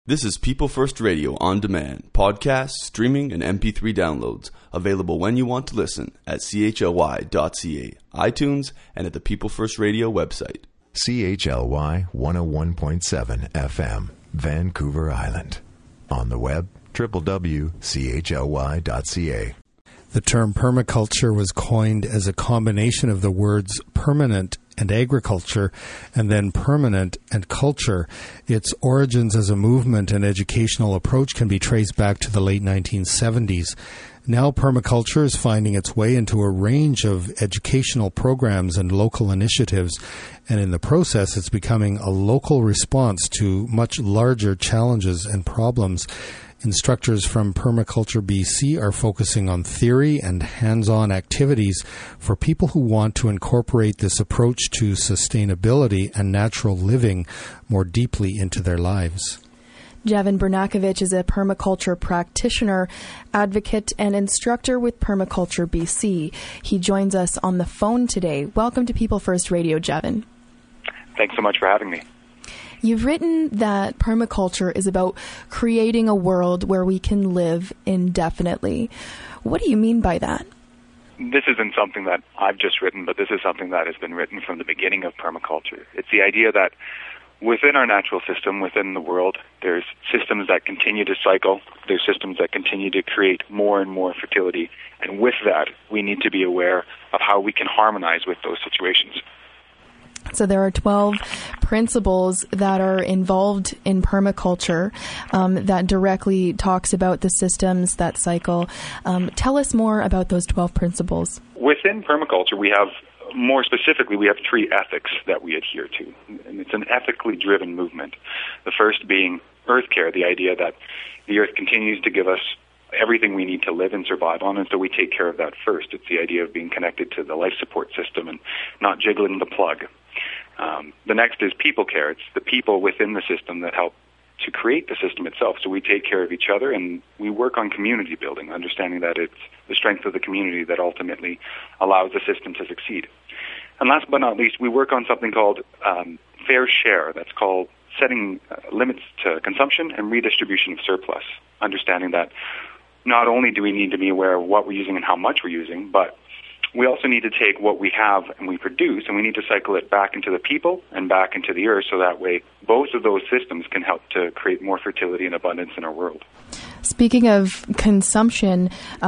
This is People First Radio on demand, podcasts, streaming, and MP3 downloads, available when you want to listen at chly.ca, iTunes, and at the People First Radio website. CHLY 101.7 FM, Vancouver Island. On the web, www.chly.ca. The term permaculture was coined as a combination of the words permanent and agriculture, and then permanent and culture. Its origins as a movement and educational approach can be traced back to the late 1970s. Now permaculture is finding its way into a range of educational programs and local initiatives, and in the process it's becoming a local response to much larger challenges and problems. Instructors from Permaculture BC are focusing on theory and hands-on activities for people who want to incorporate this approach to sustainability and natural living more deeply into their lives. Javin Bernakovich is a permaculture practitioner, advocate, and instructor with Permaculture BC. He joins us on the phone today. Welcome to People First Radio, Javin. Thanks so much for having me. You've written that permaculture is about creating a world where we can live indefinitely. What do you mean by that? This isn't something that I've just written, but this is something that has been written from the beginning of permaculture. It's the idea that within our natural system, within the world, there's systems that continue to cycle. There's systems that continue to create more and more fertility. And with that, we need to be aware of how we can harmonize with those situations. So there are 12 principles that are involved in permaculture that directly talks about the systems that cycle. Tell us more about those 12 principles. Within permaculture, we have tree ethics that we adhere to. And it's an ethically driven movement. The first being earth care, the idea that the earth continues to give us everything we need to live and survive on, and so we take care of that first. It's the idea of being connected to the life support system and not jiggling the plug. The next is people care. It's the people within the system that help to create the system itself. So we take care of each other, and we work on community building, understanding that it's the strength of the community that ultimately allows the system to succeed. And last but not least, we work on something called fair share. That's called setting limits to consumption and redistribution of surplus, understanding that not only do we need to be aware of what we're using and how much we're using, but we also need to take what we have and we produce, and we need to cycle it back into the people and back into the earth, so that way both of those systems can help to create more fertility and abundance in our world. Speaking of consumption,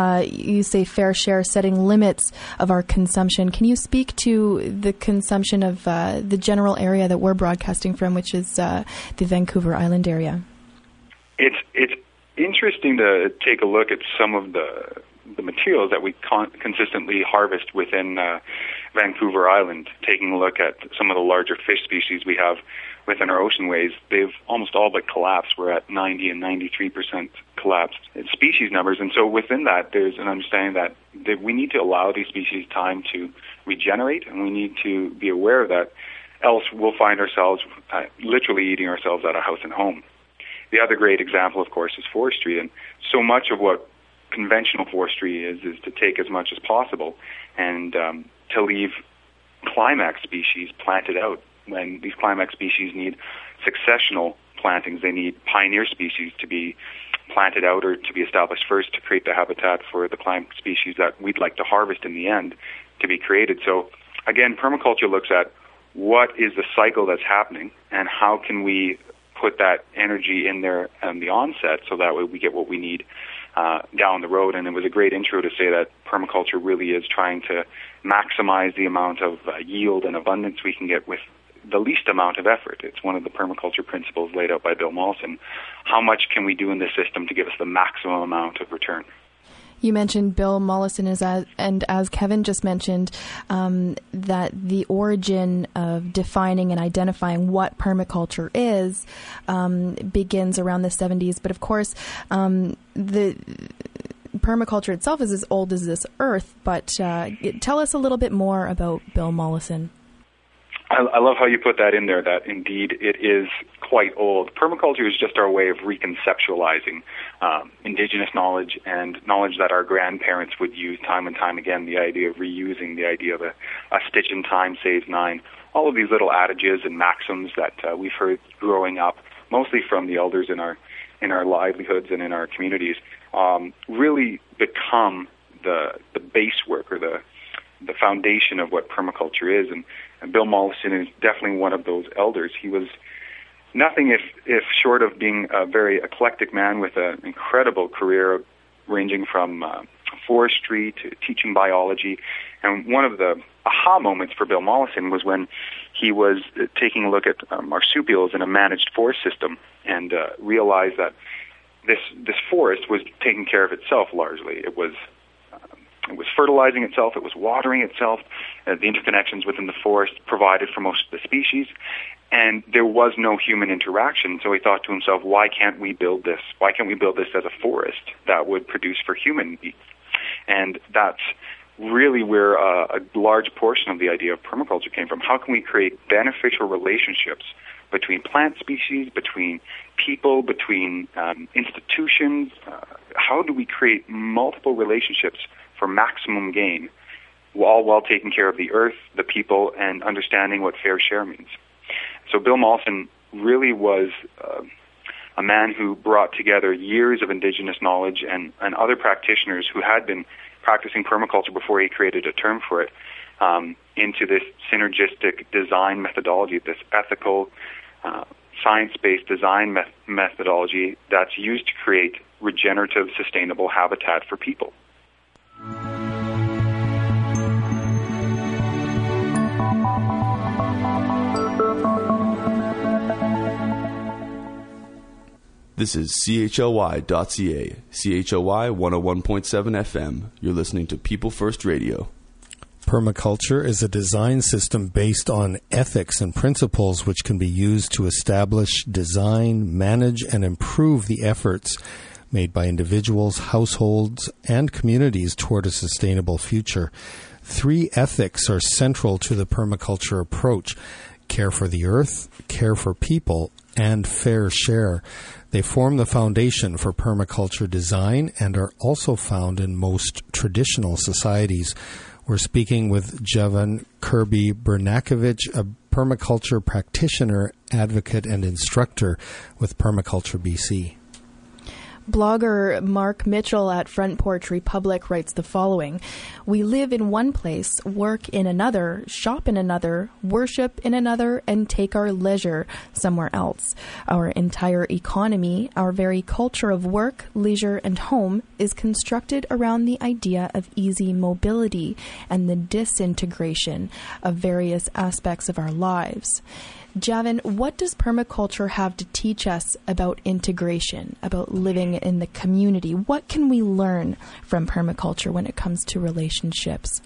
you say fair share, setting limits of our consumption. Can you speak to the consumption of the general area that we're broadcasting from, which is the Vancouver Island area? It's interesting to take a look at some of the materials that we consistently harvest within Vancouver Island. Taking a look at some of the larger fish species we have within our oceanways, they've almost all but collapsed. We're at 90 and 93% collapsed in species numbers. And so within that, there's an understanding that we need to allow these species time to regenerate, and we need to be aware of that. Else we'll find ourselves literally eating ourselves out of house and home. The other great example, of course, is forestry. And so much of what conventional forestry is to take as much as possible and to leave climax species planted out. When these climax species need successional plantings, they need pioneer species to be planted out or to be established first to create the habitat for the climax species that we'd like to harvest in the end to be created. So again, permaculture looks at what is the cycle that's happening and how can we put that energy in there and the onset so that way we get what we need down the road. And it was a great intro to say that permaculture really is trying to maximize the amount of yield and abundance we can get with the least amount of effort. It's one of the permaculture principles laid out by Bill Mollison. How much can we do in this system to give us the maximum amount of return? You mentioned Bill Mollison, and as Kevin just mentioned, that the origin of defining and identifying what permaculture is begins around the 70s. But of course, the permaculture itself is as old as this earth. But tell us a little bit more about Bill Mollison. I love how you put that in there, that indeed it is quite old. Permaculture is just our way of reconceptualizing indigenous knowledge and knowledge that our grandparents would use time and time again, the idea of reusing, the idea of a stitch in time saves nine, all of these little adages and maxims that we've heard growing up mostly from the elders in our livelihoods and in our communities, really become the base work or the foundation of what permaculture is. And Bill Mollison is definitely one of those elders. He was nothing if short of being a very eclectic man with an incredible career ranging from forestry to teaching biology. And one of the aha moments for Bill Mollison was when he was taking a look at marsupials in a managed forest system and realized that this forest was taking care of itself largely. It was fertilizing itself, it was watering itself, the interconnections within the forest provided for most of the species, and there was no human interaction. So he thought to himself, why can't we build this? Why can't we build this as a forest that would produce for human needs? And that's really where a large portion of the idea of permaculture came from. How can we create beneficial relationships between plant species, between people, between institutions? How do we create multiple relationships for maximum gain, all while taking care of the earth, the people, and understanding what fair share means? So Bill Mollison really was a man who brought together years of indigenous knowledge and other practitioners who had been practicing permaculture before he created a term for it, into this synergistic design methodology, this ethical, science-based design methodology that's used to create regenerative, sustainable habitat for people. This is CHLY.ca, CHLY 101.7 FM. You're listening to People First Radio. Permaculture is a design system based on ethics and principles which can be used to establish, design, manage, and improve the efforts made by individuals, households, and communities toward a sustainable future. 3 ethics are central to the permaculture approach: care for the earth, care for people, and fair share. They form the foundation for permaculture design and are also found in most traditional societies. We're speaking with Javan Kirby-Bernakovich, a permaculture practitioner, advocate, and instructor with Permaculture BC. Blogger Mark Mitchell at Front Porch Republic writes the following: "We live in one place, work in another, shop in another, worship in another, and take our leisure somewhere else. Our entire economy, our very culture of work, leisure, and home is constructed around the idea of easy mobility and the disintegration of various aspects of our lives." Javan, what does permaculture have to teach us about integration, about living in the community? What can we learn from permaculture when it comes to relationships?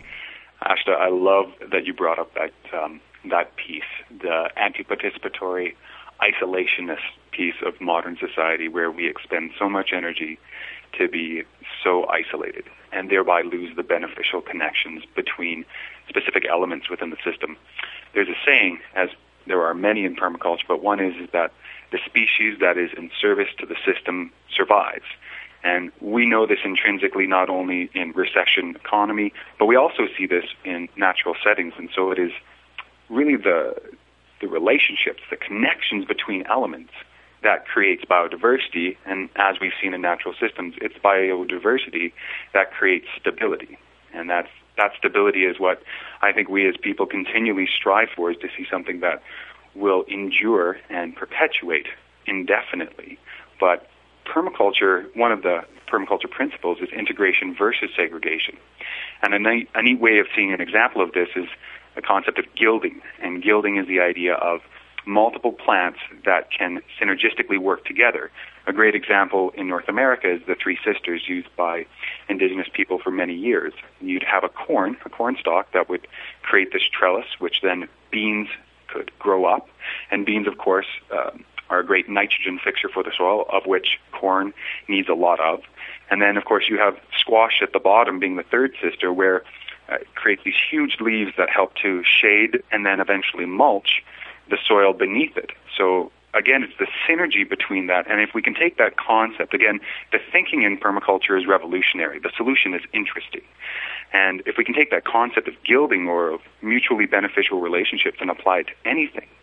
Ashta, I love that you brought up that piece, the anti-participatory, isolationist piece of modern society where we expend so much energy to be so isolated and thereby lose the beneficial connections between specific elements within the system. There's a saying, as there are many in permaculture, but one is that the species that is in service to the system survives. And we know this intrinsically not only in recession economy, but we also see this in natural settings. And so it is really the relationships, the connections between elements that creates biodiversity. And as we've seen in natural systems, it's biodiversity that creates stability. And that stability is what I think we as people continually strive for, is to see something that will endure and perpetuate indefinitely. But permaculture, one of the permaculture principles is integration versus segregation. And a neat way of seeing an example of this is the concept of gilding. And gilding is the idea of multiple plants that can synergistically work together. A great example in North America is the Three Sisters used by indigenous people for many years. You'd have a corn stalk that would create this trellis, which then beans could grow up. And beans, of course, are a great nitrogen fixer for the soil, of which corn needs a lot of. And then, of course, you have squash at the bottom being the third sister, where it creates these huge leaves that help to shade and then eventually mulch the soil beneath it. So again, it's the synergy between that. And if we can take that concept, again, the thinking in permaculture is revolutionary. The solution is interesting. And if we can take that concept of gilding or of mutually beneficial relationships and apply it to anything,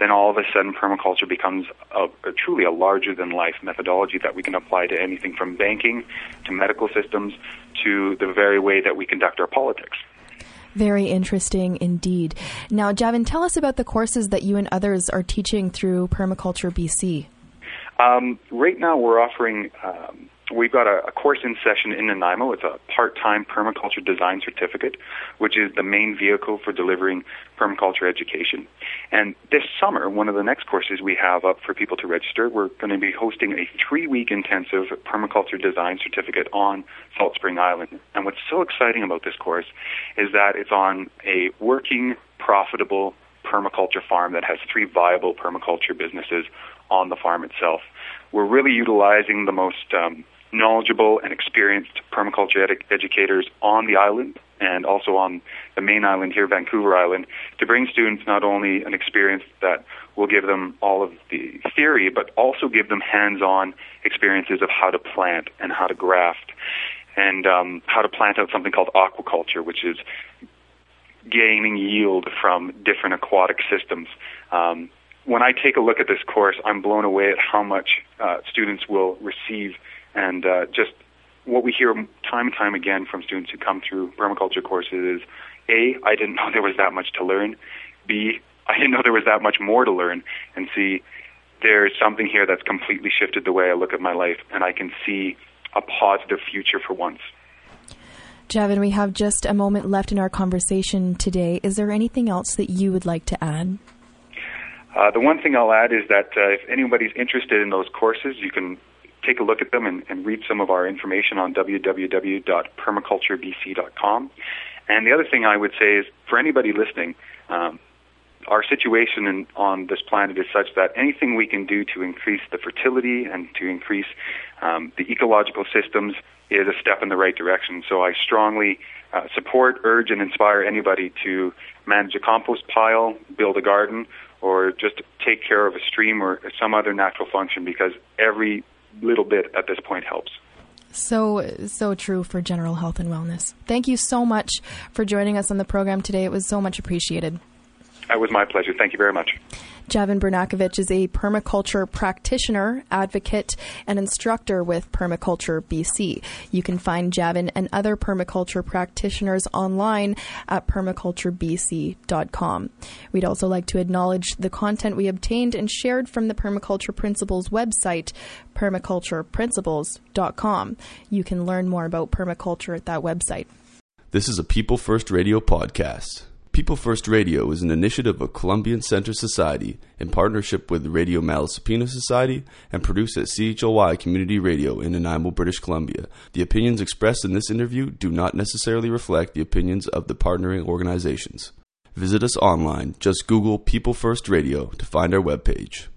then all of a sudden permaculture becomes truly a larger-than-life methodology that we can apply to anything from banking to medical systems to the very way that we conduct our politics. Very interesting indeed. Now, Javin, tell us about the courses that you and others are teaching through Permaculture BC. Right now we're offering, we've got a course in session in Nanaimo. It's a part-time permaculture design certificate, which is the main vehicle for delivering permaculture education. And this summer, one of the next courses we have up for people to register, we're going to be hosting a 3-week intensive permaculture design certificate on Salt Spring Island. And what's so exciting about this course is that it's on a working, profitable permaculture farm that has 3 viable permaculture businesses on the farm itself. We're really utilizing the most knowledgeable and experienced permaculture educators on the island and also on the main island here, Vancouver Island, to bring students not only an experience that will give them all of the theory, but also give them hands-on experiences of how to plant and how to graft and how to plant out something called aquaculture, which is gaining yield from different aquatic systems. When I take a look at this course, I'm blown away at how much students will receive, and just what we hear time and time again from students who come through permaculture courses is, A, I didn't know there was that much to learn, B, I didn't know there was that much more to learn, and C, there's something here that's completely shifted the way I look at my life, and I can see a positive future for once. Javin, we have just a moment left in our conversation today. Is there anything else that you would like to add? The one thing I'll add is that if anybody's interested in those courses, you can take a look at them and read some of our information on www.permaculturebc.com. And the other thing I would say is, for anybody listening, our situation on this planet is such that anything we can do to increase the fertility and to increase the ecological systems is a step in the right direction. So I strongly support, urge, and inspire anybody to manage a compost pile, build a garden, or just take care of a stream or some other natural function, because every little bit at this point helps. So true for general health and wellness. Thank you so much for joining us on the program today. It was so much appreciated. It was my pleasure. Thank you very much. Javin Bernakovich is a permaculture practitioner, advocate, and instructor with Permaculture BC. You can find Javin and other permaculture practitioners online at permaculturebc.com. We'd also like to acknowledge the content we obtained and shared from the Permaculture Principles website, permacultureprinciples.com. You can learn more about permaculture at that website. This is a People First Radio podcast. People First Radio is an initiative of Columbian Center Society in partnership with the Radio Malaspina Society and produced at CHLY Community Radio in Nanaimo, British Columbia. The opinions expressed in this interview do not necessarily reflect the opinions of the partnering organizations. Visit us online. Just Google People First Radio to find our webpage.